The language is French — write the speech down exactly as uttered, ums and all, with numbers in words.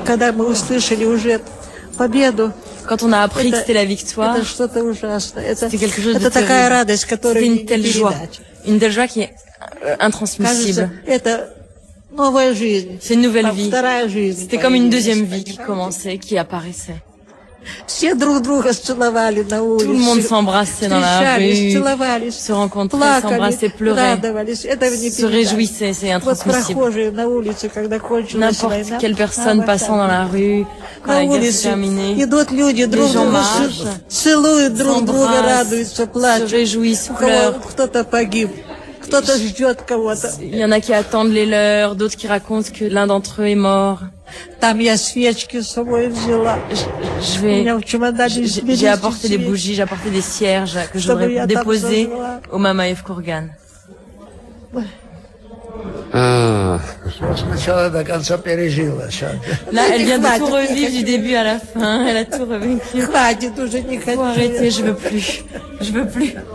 когда мы услышали уже победу, quand on a appris que c'était la victoire, это что-то ужасное. c'était quelque chose это de такая terrible. радость, которую C'était не une telle joie, передать. une telle joie qui est euh, intransmissible. Кажется, это новая жизнь. C'est une nouvelle Там vie. вторая жизнь. C'était comme une появилась, deuxième vie qui понимаете? commençait, qui apparaissait. Все друг друга целовали на улице. Tout le monde s'embrassait dans la встречались, rue, целовались, se rencontrait, плакали, s'embrassait, pleurait, радовались. Это не se передать. réjouissait, c'est Вот intransmissible. прохожие на улице, когда кончилась N'importe война. quelle personne а, passant dans la rue, quand На la guerre s'est улице terminée, идут люди, друг gens друга marchent, целуют, друг друга s'embrassent, радуются, se плачут. réjouissent, У кого pleurent. кто-то погиб, кто-то ждет кого-то. Il y en a qui attendent les leurs, d'autres qui racontent que l'un d'entre eux est mort. Там я свечки с собой взяла. Je У vais, меня в чемодане j'ai j'ai apporté des bougies, j'ai apporté des cierges que je Чтобы voudrais я там déposer зажгла. au Mamaev Kurgan. Ah, С начала до конца пережила. Сейчас. Là, elle vient de Хватит, tout не revivre du хочу. début à la fin. Elle a tout revécu. Хватит уже, не Faut хочу. arrêter, je veux plus. Je veux plus.